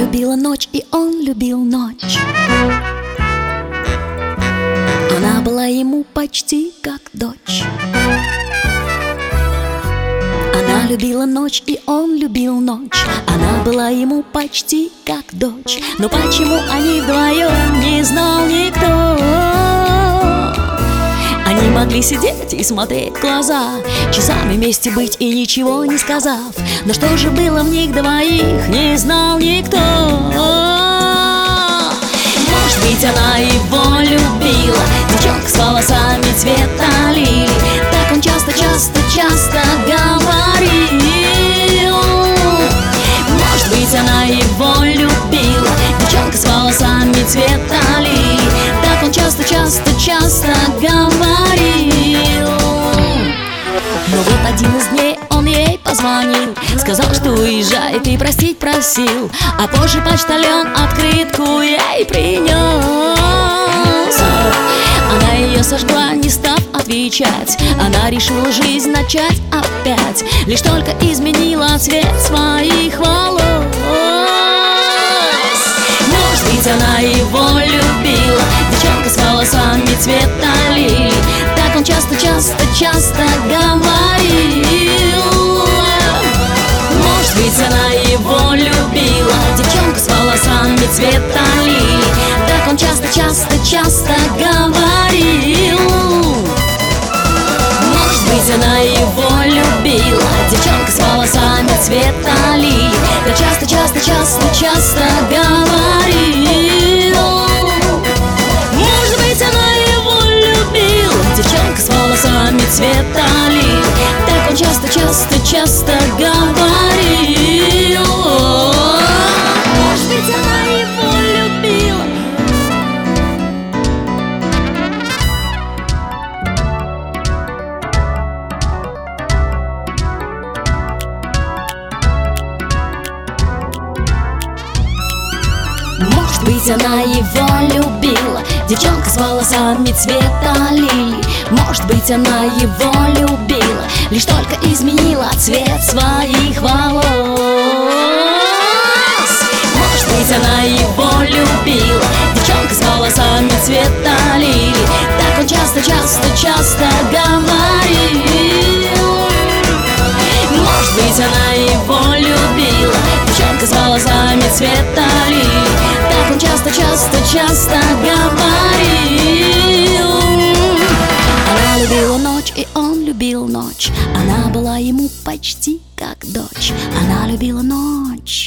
любила ночь, и он любил ночь. Она была ему почти как дочь. Она любила ночь, и он любил ночь. Она была ему почти как дочь. Но почему они вдвоем, не знал никто. Они могли сидеть и смотреть в глаза, часами вместе быть и ничего не сказав. Но что же было в них двоих, не знал никто. Может быть, она его любила, девчонка с волосами цвета лилии. Так он часто говорил. Может быть, она его любила, девчонка с волосами цвета лилии. Так он часто говорил. Но вот один из дней он ей позвонил, сказал, что уезжает, и простить просил. А позже почтальон открытку ей принес. Она ее сожгла, не став отвечать. Она решила жизнь начать опять, лишь только изменила цвет своих волос. Может быть, она его любила, девчонка с волосами цвета лилии. Так он часто говорил. Может быть, она его любила, девчонка с волосами цвета лилии. Так он часто говорил. Может быть, она его любила, девчонка с волосами цвета лилии. Так часто говорил. Может быть, она его любила, девчонка с волосами цвета лилии. Так он часто говорил. Может быть, она его любила. Может быть, она его любила, девчонка с волосами цвета лилии. Может быть, она его любила, лишь только изменила цвет своих волос. Может быть, она его любила, девчонка с волосами цвета лилии. Так он часто говорил. Может быть, она его любила, девчонка с волосами цвета лилии. Так он часто говорил. Она любила ночь, и он любил ночь. Она была ему почти как дочь. Она любила ночь.